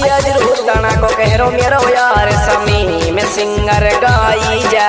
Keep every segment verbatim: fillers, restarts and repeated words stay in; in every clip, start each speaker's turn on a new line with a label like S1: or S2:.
S1: आइए जरूर गाना को कहरो मेरो यार समी में सिंगर गाई जा।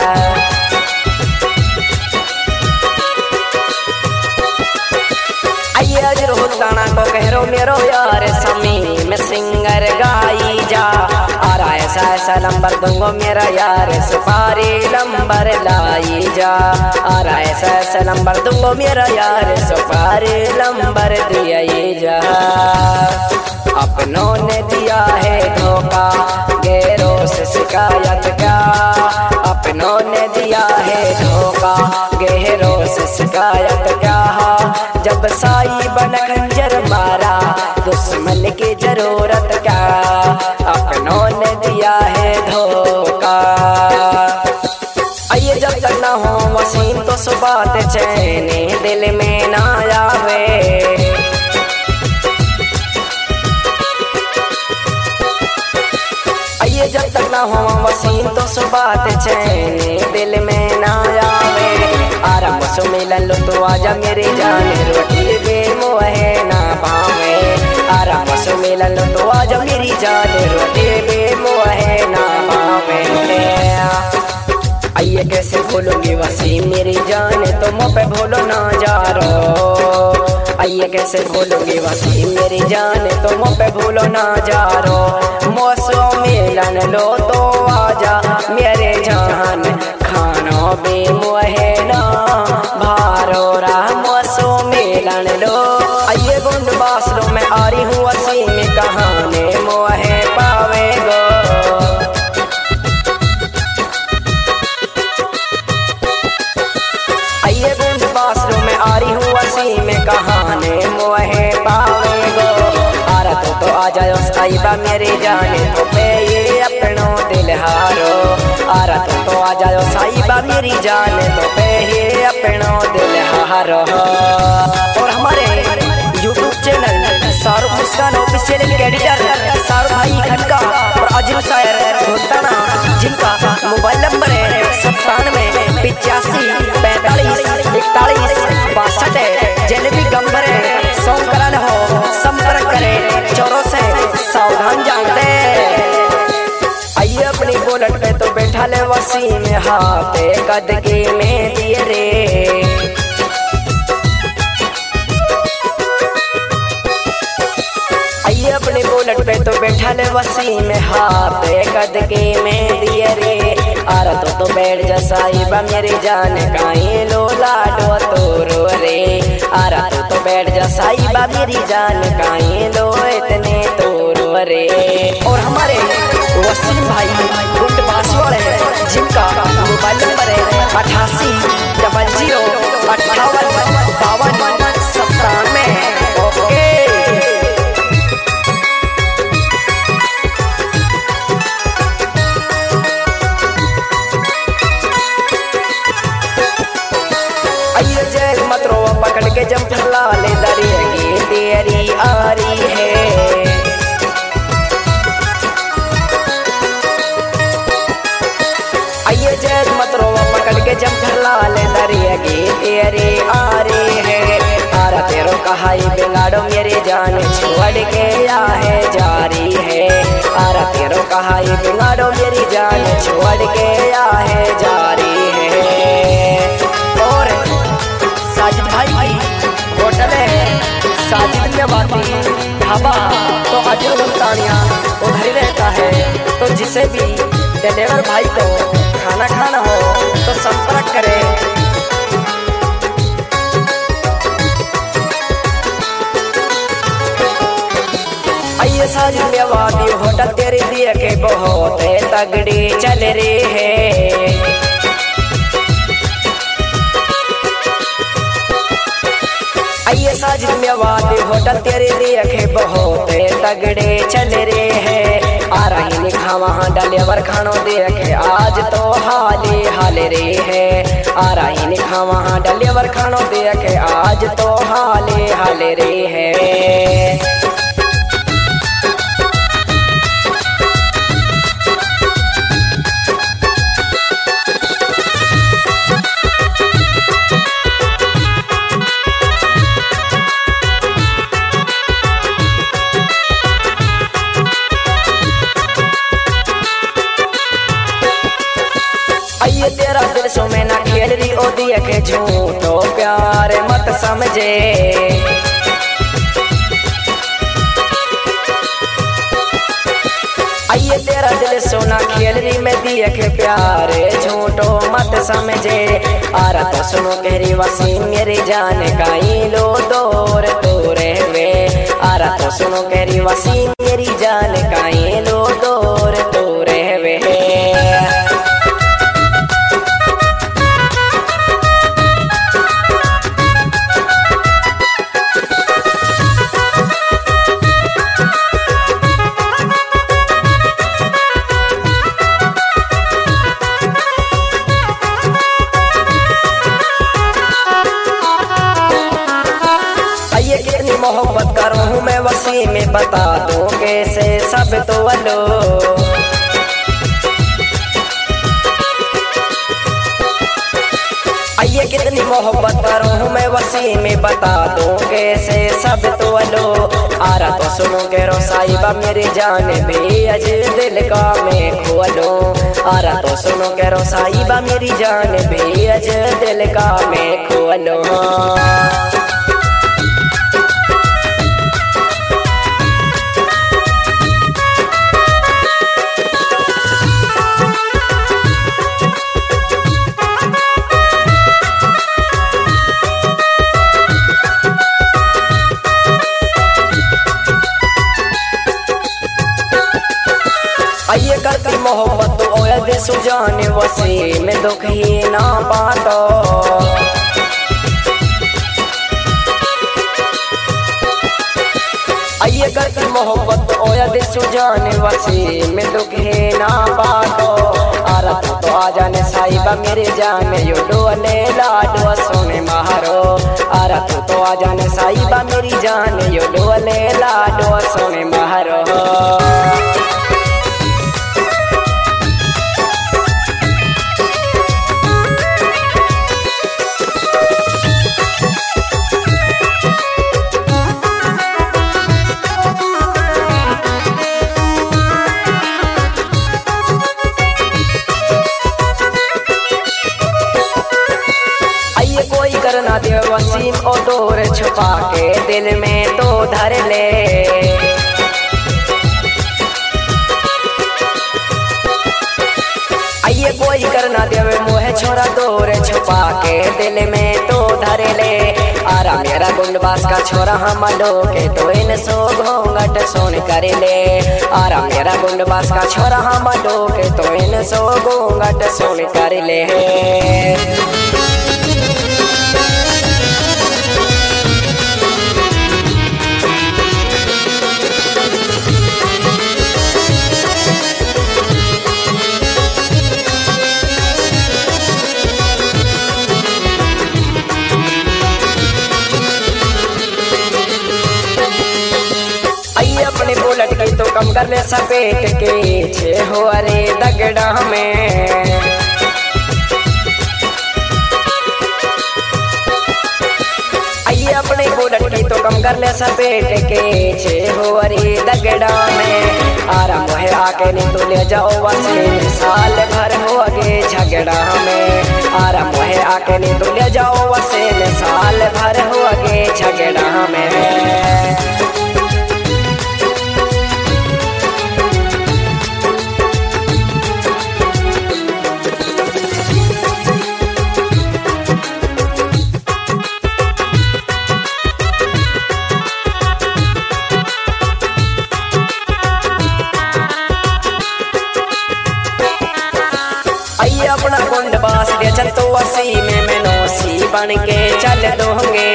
S1: आइए जरूर गाना को कहरो मेरो यार समी में सिंगर गाई जा। और ऐसा ऐसा नंबर दूंगो मेरा यार सुपारी नंबर लाई जा। और ऐसा ऐसा नंबर दूंगो मेरा यार सुपारी नंबर दिया जा। अपनों ने दिया है धोखा गैरों से शिकायत क्या। अपनों ने दिया है धोखा गैरों से शिकायत क्या। जब साई बन खंजर मारा दुश्मन की जरूरत क्या। अपनों ने दिया है धोखा। आइए जब तक ना हो वसीम तो सुबात चैन दिल में ना आवे। आइए जब तक ना हो वसीम तो सुबात चैन दिल में ना आवे। आराम से मिलन लो तो आजा मेरी जान रोटी बे मोहे ना पावे। आराम से मिलन लो तो आजा मेरी जान रोटी बे मोहे ना पावे। आइए कैसे भूलूंगी वसीम मेरी जान तुम पे भूलो ना जा रो। आइए कैसे भूलूंगी वसीम मेरी जान तुम पे भूलो ना जा रो। मौसों मिलन लो तो आजा मेरे जान खानो बे मोहे ना भारो रा। मौसों मिलन लो आइए गुंड बासलों में आ रही हूँ वसीम कहानी मोहे पावे गो। आइए गुंड बासलों में आ रही हूँ वसीम कहानी मोहे पावे गो। आरा तो तो आ जाओ साहिबा मेरी जाने तो पे ये अपनों दिल हारो। आरा तो तो आ जाओ साहिबा मेरी जाने तो पे ये अपनों दिल हारो। और हमारे YouTube channel Shahrukh Muskan official के एडिटर शाहरुख भाई खटका और अजीम शायर घोटाना जिनका मोबाइल नंबर है सत्तानवे पिचासी पैंतालीस इकतालीस बासठ जलेबी गंबर सोमकरण हो संपर्क करे चोरों से सावधान जानते। आइए अपनी बुलेट पे तो बैठा ले वसीम हाथ कदगी में दिए रे। आइए अपनी बुलेट पे तो बैठा ले वसीम हाथ कदगी में दिए रे। आरा तो तो बैठ जा साहिबा मेरी जान काई लो लाडो तोरो रे। आरा तो तो बैठ जा साहिबा मेरी जान काई लो इतने तोरो रे। और हमारे वसीम भाई गुंड बासवाड़े जिनका मोबाइल नंबर है अठासी डबल जीरो अट्ठावन बावन सत्तानवे। ओके आइए जैक मत रो पकड़ के जब फैला ले दरिएगी तेरी आ रही है। आइए जैक मत रो पकड़ के जब फैला ले दरिएगी तेरी आ रही है। आरा तेरो कहाई बिगाड़ो मेरी जान छोड़ के या है जारी है। आरा तेरो कहाई बिगाड़ो मेरी जान छोड़ के या है जारी है। और साजिद भाई होटल है साजिद में बाती ढाबा तो अजय गुलतानिया उधर ही रहता है। तो जिसे भी डिलीवर भाई को खाना खाना हो तो संपर्क करें। आइए साजिद में बाती होटल तेरे दिए के बहुत तगड़ी चल रही है। आइए साजिद में वादी होटल तेरे देखे बहुत तगड़े चल रहे हैं। आ रही लिखा वहाँ डलेवर खानो देखे आज तो हाले हाल रे है। आ रही लिखा वहाँ डलेवर खानो देखे आज तो हाले हाल रे है। सो में ना खेल रही ओ दिए के झूठो प्यार मत समझे। आइए तेरा दिल सोना खेल रही मैं दिए के प्यार झूठो मत समझे। आ रहा तो सुनो कहरी वसीम मेरी जान काई लो दूर तोरे वे। आ रहा तो सुनो कहरी वसीम मेरी जान काई लो दूर तोरे वे। मोहब्बत करूँ हूँ मैं वसीम में बता दूँ कैसे सब तो अलो। आइए कितनी मोहब्बत करूँ हूँ मैं वसीम में बता दूँ कैसे सब तो अलो। आ रहा तो सुनो के रो साहिबा मेरी जान भी अज दिल का मैं खोलो। आ रहा तो सुनो के रो साहिबा मेरी जान भी अज दिल का मैं खोलो। आइए करती मोहब्बत तो ओया दे सुजाने वसीम में दुख ही ना बाटो। आइए करती मोहब्बत तो ओया दे सुजाने वसीम में दुख ही ना बाटो। आ रहा तू तो आ जाने साहिबा मेरे जान यो डोले लाडो सोने मारो। आ रहा तू तो आ जाने साहिबा मेरी जान यो डोले लाडो सोने मारो। करना दे वसीम ओ डोर छुपा के दिल में तो धर ले। आइए कोई करना दे मोहे छोरा डोर छुपा के दिल में तो धर ले। आ रहा मेरा गुंडबास का छोरा हम के तो इन सो घोंघट सोन कर ले। आ रहा मेरा गुंडबास का छोरा हम के तो इन सो घोंघट सोन कर ले। अपने बुलेट की तो कम कर ले सपेट के छे हो अरे दगड़ा में। आइए अपने बुलेट की तो कम कर ले सपेट के छे हो अरे दगड़ा में। आ रहा मोहे आके नहीं तो ले जाओ वसीम साल भर हो गए झगड़ा में। आ रहा मोहे आके नहीं तो ले जाओ वसीम साल भर हो गए झगड़ा में। अपना गुंडबास दे चल तो वसीम में नौसी बन के चल दोगे।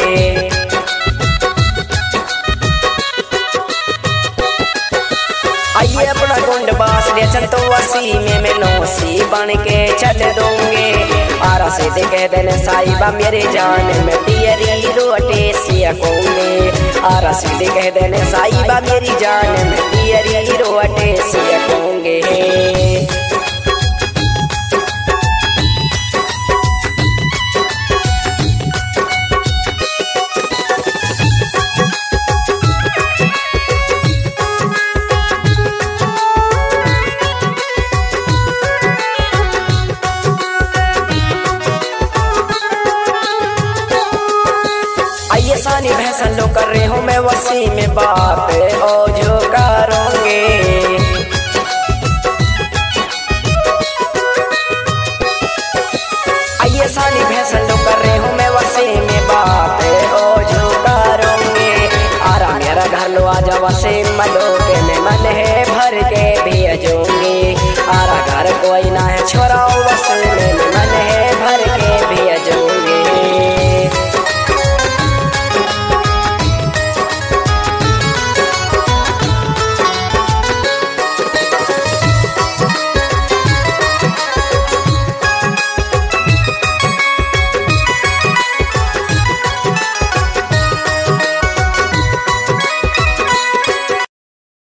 S1: आइए अपना गुंडबास दे चल तो वसीम में नौसी बन के चल दोगे। आरा से दे कह देने साहिबा मेरे जान में तेरी रोटी सियकोंगे। आरा से दे कह देने साहिबा मेरी जान में तेरी रोटी सियकोंगे। बात ओझो करूंगी। आइए सानी फैसल लो कर रही हूँ मैं वसी में बात ओझो करूंगी। आरा मेरा घर लो आजा वसी मलो के मैं मन है भर के भेजूंगी। आरा घर कोई ना है छोरा वसी में